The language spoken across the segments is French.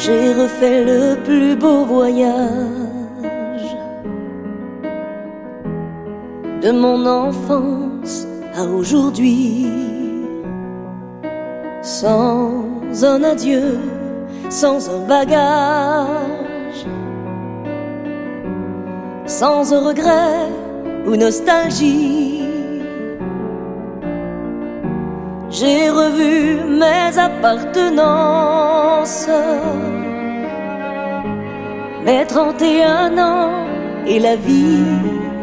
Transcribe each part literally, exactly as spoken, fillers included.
j'ai refait le plus beau voyage de mon enfance à aujourd'hui, sans un adieu, sans un bagage, sans un regret ou nostalgie. J'ai revu mes appartenances, mes trente et un ans et la vie.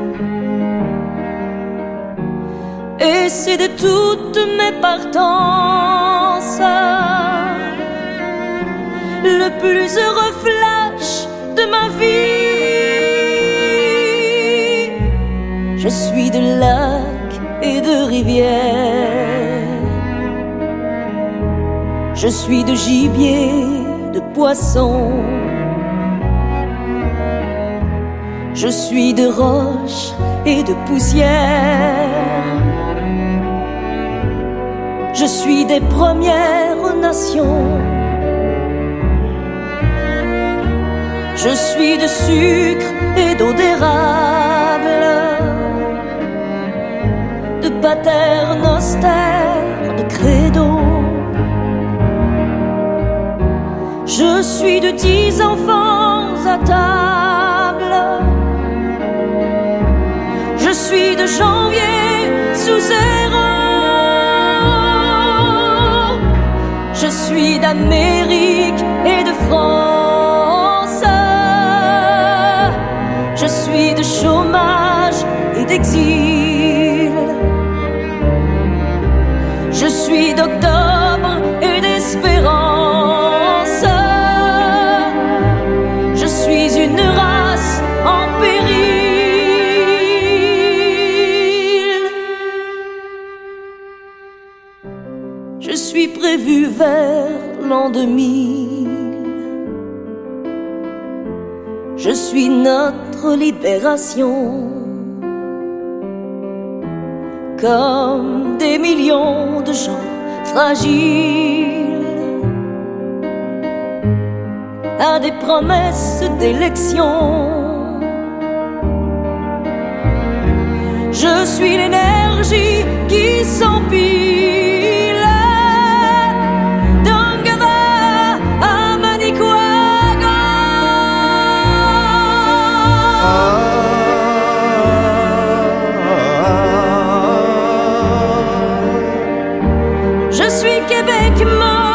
Et c'est de toutes mes partances le plus heureux flash de ma vie. Je suis de lacs et de rivières, je suis de gibier, de poisson, je suis de roche et de poussière, je suis des Premières Nations, je suis de sucre et d'eau d'érable, de paternoster, de credo. Je suis de dix enfants à table, je suis de janvier sous zéro, je suis d'Amérique et de France, je suis de chômage et d'exil, je suis d'octobre et d'espérance, je suis une race en péril, je suis prévu vers l'an deux mille, je suis notre libération, comme des millions de gens fragiles à des promesses d'élection. Je suis l'énergie qui s'empile d'Angava à Manicouagan. Je suis Québec mort.